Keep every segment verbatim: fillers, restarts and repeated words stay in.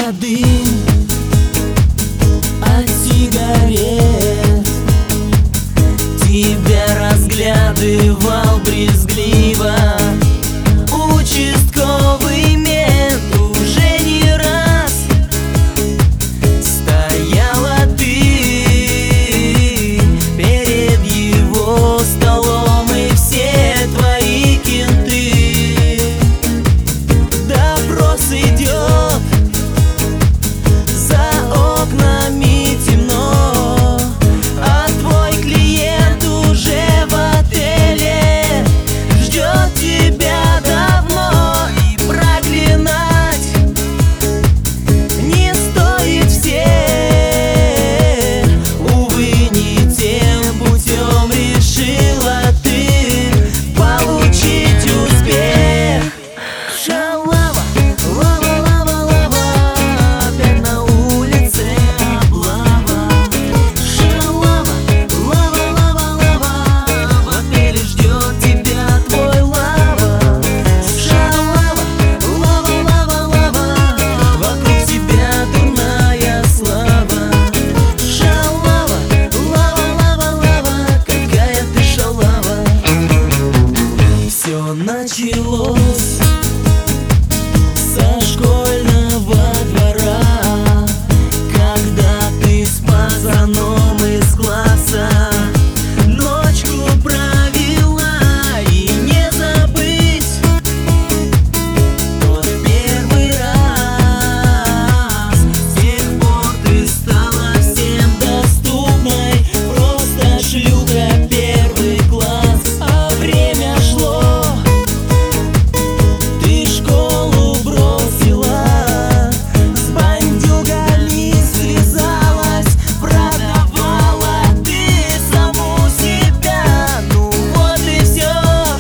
дым от сигарет. Тебя разглядывал брезгливо участковый мент. Уже не раз стояла ты перед его столом, и все твои кенты. Допрос идет, за окнами темно, а твой клиент уже в отеле ждет тебя давно. И проклинать не стоит всех, увы, не тем путем решила ты получить успех. Шалава, лава, лава, лава, опять на улице облава. Шалава, лава, лава, лава, в отеле ждет тебя твой лава. Шалава, лава, лава, лава, вокруг тебя дурная слава. Шалава, лава, лава, лава, какая ты шалава. Все началось со школьного двора, когда ты с пацаном из класса ночку провела. И не забыть тот первый раз. С тех пор ты стала всем доступной, просто шлюха первый класс. А время шло, ты школу бросила, с бандюгами связалась, продавала ты саму себя. Ну вот и все,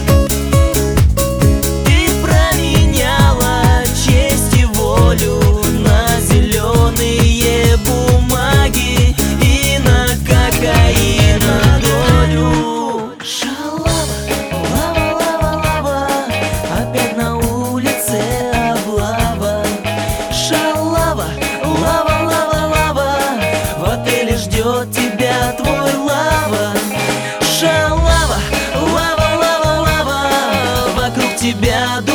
ты променяла честь и волю на зеленые бумаги и на кокаин на долю. Шалава, лава, лава, лава, опять на улице облава. Шалава, лава, лава, лава, в отеле ждет тебя твой лава. Шалава, лава, лава, лава, вокруг тебя